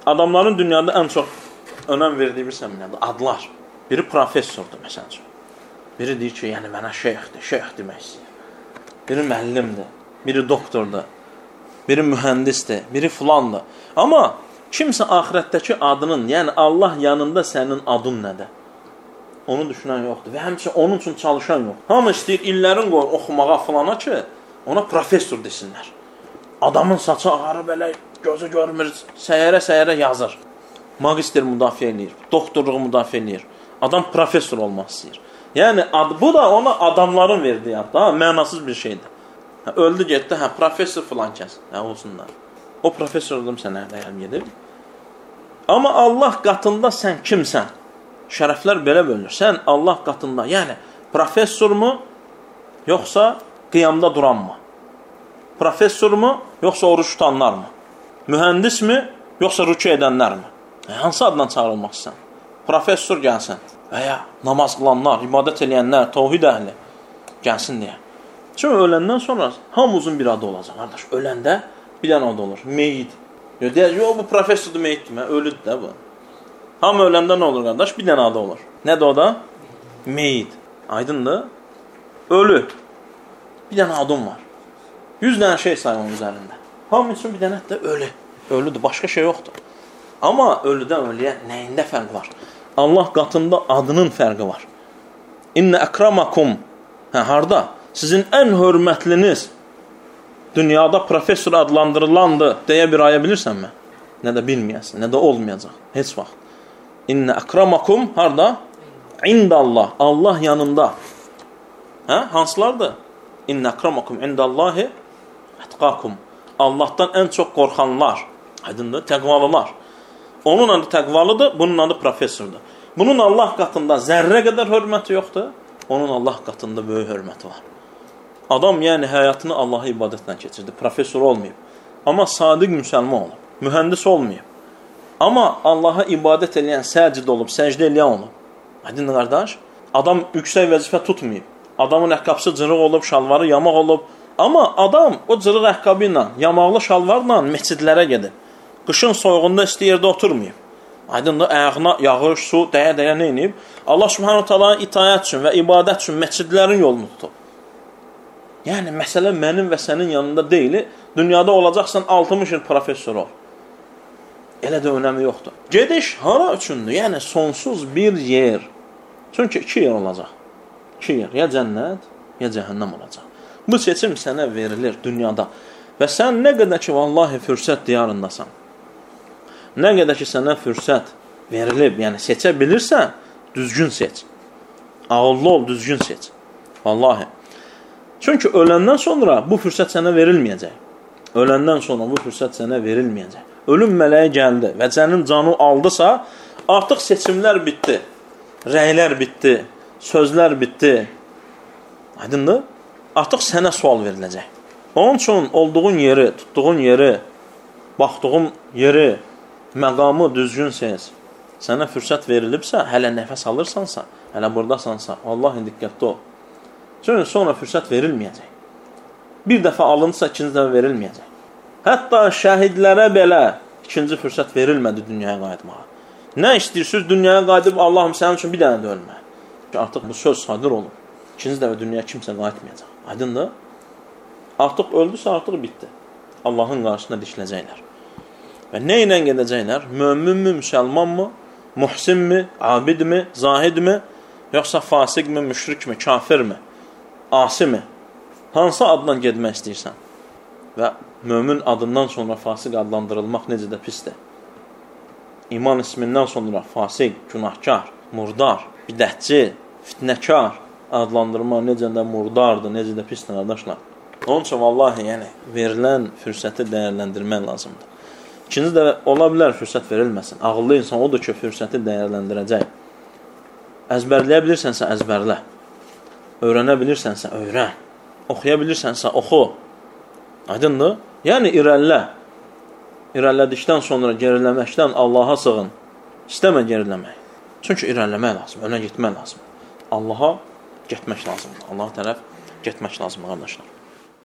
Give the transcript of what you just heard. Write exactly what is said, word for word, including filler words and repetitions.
adamların dünyada ən çox önəm verdiyi bilirsən nədir? Adlar. Biri professordur məsələn. Biri deyir ki, yəni mənə şeyxdir, şeyx demək istəyir. Biri müəllimdir, biri doktordur, biri mühəndisdir, biri filandır. Amma kimsə axirətdəki adının, yəni Allah yanında sənin adın nədir? Onu düşünən yoxdur və həmçə onun üçün çalışan yox. Hamı istəyir illərin qoyur oxumağa filana ki, ona professor desinlər. Adamın saçı ağarı belə gözü görmür, səyərə-səyərə yazır. Magister müdafiə edir, doktorluğu müdafiə edir. Adam professor olmaq istəyir. Yəni, ad, bu da ona adamların verdiyi ad, daha mənasız bir şeydir. Hə, öldü getdi, hə, professor filan kəs, hə, olsunlar. O professor oldum sənə dəyəlim gedib. Amma Allah qatında sən kimsən? Şərəflər belə bölünür. Sən Allah qatında, yəni professormu, yoxsa qiyamda duranmı? Professormu, yoxsa oruç tutanlarmı? Mühəndismi, yoxsa rükü edənlərmi? Hansı addan çağırılmaq istəyirsən? Professor gəlsin və ya namaz qılanlar, ibadət eləyənlər, təvhid əhli gəlsin deyə. Çünki öləndən sonra hamımızın bir adı olacaq, qardaş. Öləndə bir dənə adı olur, meyid. Deyək, yox, bu professordur, meyiddir, mən ölüdür də bu. Hamı öləndə nə olur, qardaş? Bir dənə adı olur. Nədir o da? Meyid. Aydındır? Ölü. Bir dənə adım var. Yüz dənə şey say onun üzərində. Hamı üçün bir dənə də ölü. Ölüdür, başqa şey yoxdur. Amma ölüdən ölüyə nəyində fərq var? Allah qatında adının fərqi var. İnnə əkramakum. Hə, harada? Sizin ən hörmətliniz dünyada professor adlandırılandır deyə bir aya bilirsənmi? Nə də bilməyəsin, nə də olmayacaq. Heç vaxt. İnnə əkramakum harada? İndallah. Allah yanında. Hə? Hansılardır? İnnə əkramakum indallahi ətqakum. Allahdan ən çox qorxanlar. Aydındır? Təqvalılar. Onun adı təqvalıdır, bunun adı professordur. Bunun Allah qatında zərrə qədər hörməti yoxdur, onun Allah qatında böyük hörməti var. Adam yəni həyatını Allah'a ibadətlə keçirdi, professor olmayıb. Amma sadiq müsəlman olub, mühəndis olmayıb. Amma Allah'a ibadət eləyən, səcid olub, səcdə eləyən olub. Aydın qardaş, adam yüksək vəzifə tutmayıb. Adamın əqqabısı cırıq olub, şalvarı yamaq olub. Amma adam o cırıq əqqabı ilə, yamaqlı şalvarla meçidlərə gedib. Qışın soyuğunda isti yerdə oturmayıb. Aydındır, ayağına yağış, su, dəyə-dəyə nə inib? Allah subhanahu ta'ala itayət üçün və ibadət üçün məscidlərin yolunu tutub. Yəni, məsələ mənim və sənin yanında deyil. Dünyada olacaqsan altmış il professor ol. Elə də önəmi yoxdur. Gediş hara üçündür? Yəni, sonsuz bir yer. Çünki iki yer olacaq. İki yer. Ya cənnət, ya cəhənnəm olacaq. Bu seçim sənə verilir dünyada. Və sən nə qədər ki, vallahi fürsət diyarındasan, nə qədər ki, sənə fürsət verilib, yəni seçə bilirsən, düzgün seç. Ağıllı ol, düzgün seç. Vallahi. Çünki öləndən sonra bu fürsət sənə verilməyəcək. Öləndən sonra bu fürsət sənə verilməyəcək. Ölüm mələyi gəldi və sənin canı aldısa, artıq seçimlər bitdi. Rəylər bitdi, sözlər bitdi. Aydındır? Artıq sənə sual veriləcək. Onun üçün olduğun yeri, tutduğun yeri, baxdığın yeri, məqamı düzgün seç. Sənə fürsət verilibsə, hələ nəfəs alırsansa, hələ buradasansa, Allahi diqqətli ol. Çünki sonra fürsət verilməyəcək. Bir dəfə alınsa, ikinci dəfə verilməyəcək. Hətta şəhidlərə belə ikinci fürsət verilmədi dünyaya qayıtmağa. Nə istəyirsiniz dünyaya qayıdıb, Allahım sənin üçün bir dənə də ölmə. Artıq bu söz sadır olur. İkinci dəfə dünyaya kimsə qayıtmayacaq. Aydındır? Artıq öldüsə, artıq bitdi. Allahın qarşısına dikiləcəklər. Və nə ilə gedəcəklər? Möminmi, müsəlmanmı, muhsinmi, abidmi, zahidmi, yoxsa fasiqmi, müşrikmi, kafirmi, asimi? Hansı adla gedmək istəyirsən? Və mömin adından sonra fasiq adlandırılmaq necə də pisdir. İman ismindən sonra fasiq, günahkar, murdar, bidətçi, fitnəkar adlandırmaq necə də murdardır, necə də pisdir, qardaşlar. Onun üçün, vallahi, yəni, verilən fürsəti dəyərləndirmək lazımdır. İkinci də ola bilər fürsət verilməsin. Ağıllı insan odur ki, fürsəti dəyərləndirəcək. Əzbərləyə bilirsənsə, əzbərlə. Öyrənə bilirsənsə, öyrən. Oxuya bilirsənsə, oxu. Aydındır? Yəni, irəllə. İrəllədikdən sonra geriləməkdən Allaha sığın. İstəmə geriləmək. Çünki irəliləmək lazım, önə getmək lazım. Allaha getmək lazımdır. Allaha tərəf getmək lazımdır, qardaşlar.